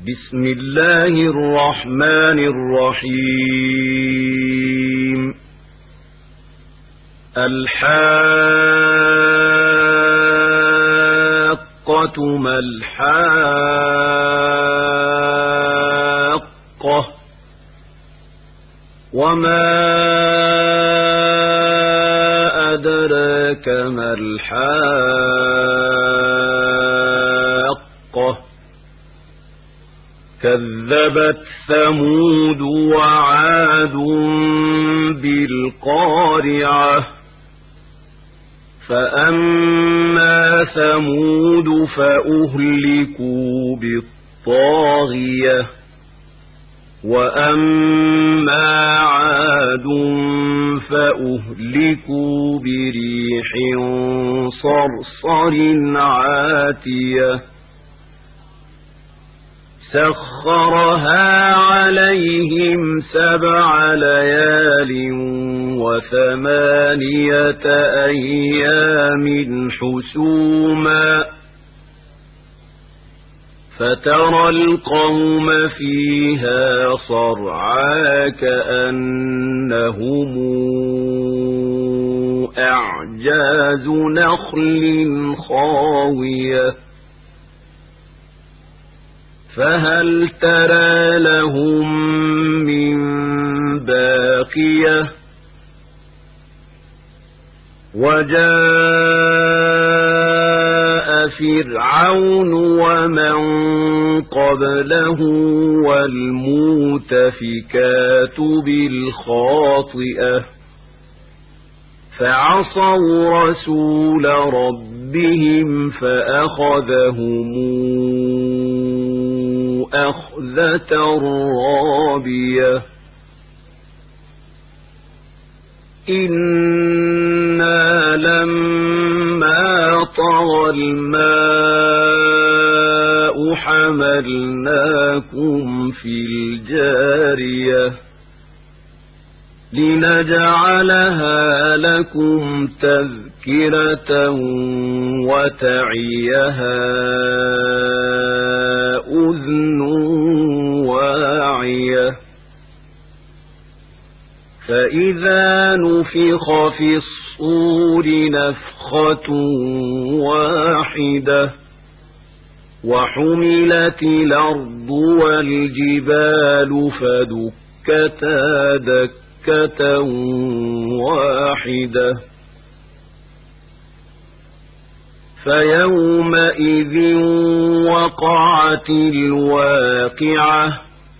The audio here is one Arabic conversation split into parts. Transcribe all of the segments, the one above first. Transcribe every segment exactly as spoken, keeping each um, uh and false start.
بسم الله الرحمن الرحيم الحاقة ما الحاقة وما أدراك ما الحاقة كذبت ثمود وعاد بالقارعة فأما ثمود فأهلكوا بالطاغية وأما عاد فأهلكوا بريح صرصر عاتية سخرها عليهم سبع ليال وثمانية أيام حسوما فترى القوم فيها صرعى كأنهم أعجاز نخل خاوية فهل ترى لهم من باقية وجاء فرعون ومن قبله والمؤتفكات بالخاطئة فعصوا رسول ربهم فأخذهم أخذة رابية إنا لما طغى الماء حملناكم في الجارية لنجعلها لكم تذكرة وتعيها أذن واعية فإذا نفخ في الصور نفخة واحدة وحملت الأرض والجبال فدكتا دكة واحدة فيومئذ وقعت الواقعة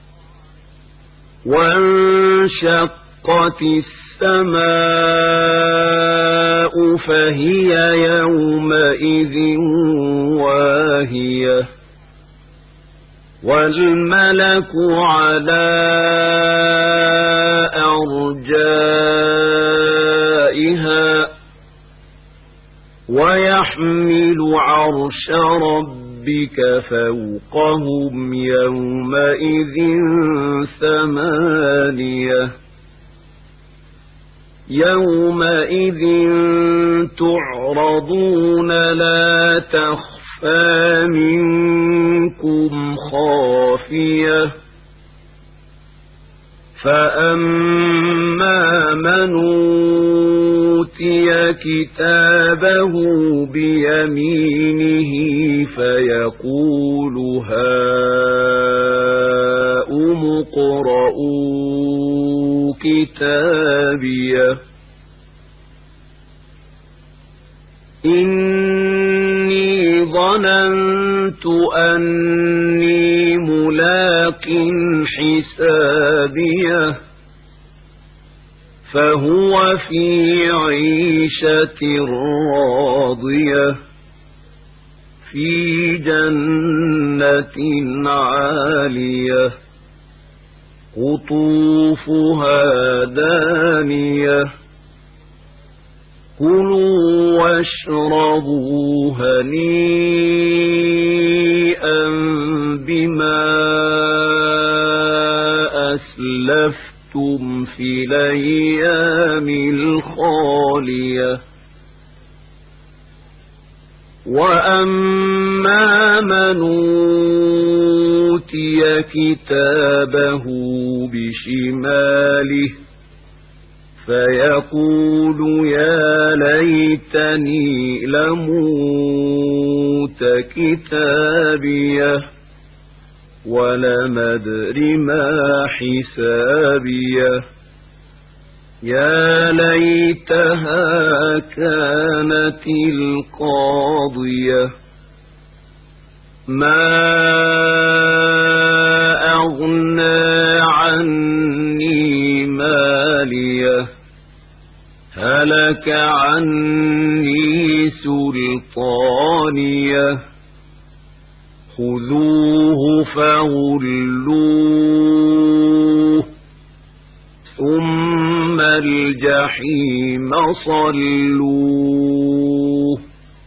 وانشقت السماء فهي يومئذ واهية والملك على أرجائها ويحمل عرش ربك فوقهم يومئذ ثمانية يومئذ تعرضون لا تخفى منكم خافية فأما من أوتي كتابه بيمينه فيقول هاؤم اقرءوا كتابيه إني ظننت أني ملاق حسابيه فهو في عيشة راضية في جنة عالية قطوفها دانية كلوا واشربوا هنيئا بما أسلفتم في الأيام الخالية وأما من أوتي أوتي كتابه بشماله فيقول يا ليتني لموت كتابيه ولم أدر ما حسابيه يا ليتها كانت القاضية ما أغنى عني ماليه هلك عني سلطانيه خذوه فغلوه ثم الجحيم صلوه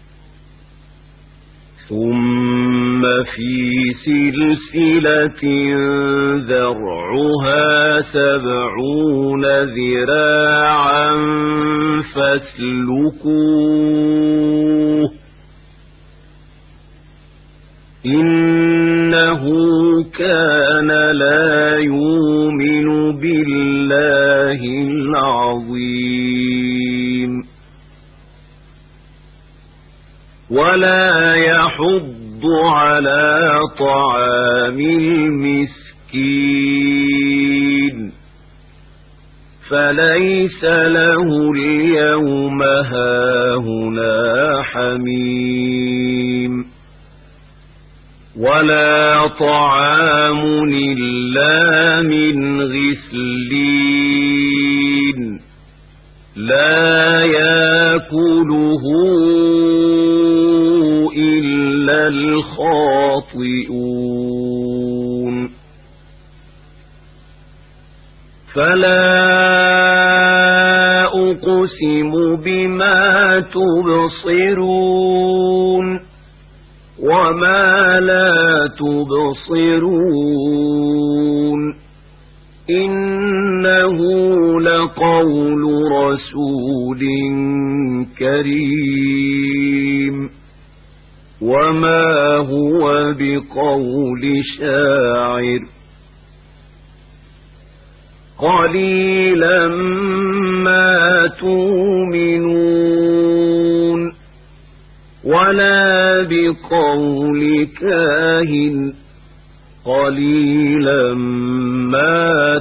ثم في سلسلة ذرعها سبعون ذراعا فاسلكوه إنه كان لا يؤمن بالله العظيم ولا يحض على طعام المسكين فليس له اليوم هاهنا حميم ولا طعام إلا من غسلين لا يأكله إلا الخاطئون فلا أقسم بما تبصرون وما لا تبصرون إنه لقول رسول كريم وما هو بقول شاعر قليلا ما تؤمنون ولا بقول كاهن قليلا ما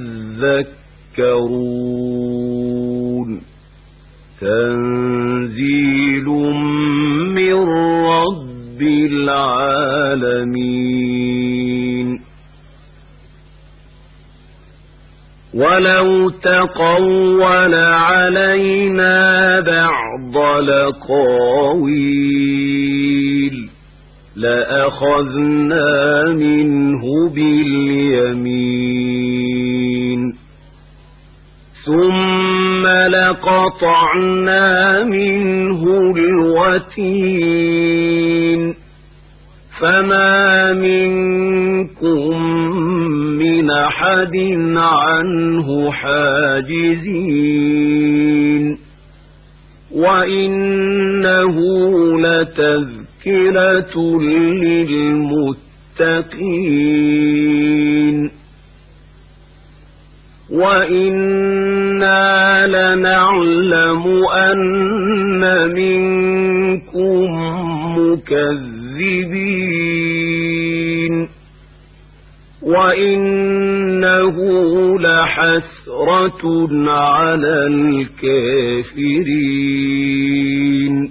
تذكرون تنزيل من رب العالمين ولو تقول علينا بعض الأقاويل لأخذنا منه باليمين ثم لقطعنا منه الوتين فما منكم من أحد عنه حاجزين وإنه لتذكرة للمتقين وإنا لنعلم أن منكم مكذبين وإنه لحسرة على الكافرين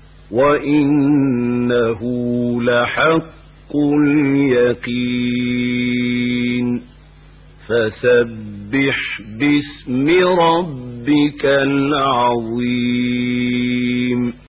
وإنه لحق اليقين فسبح باسم ربك العظيم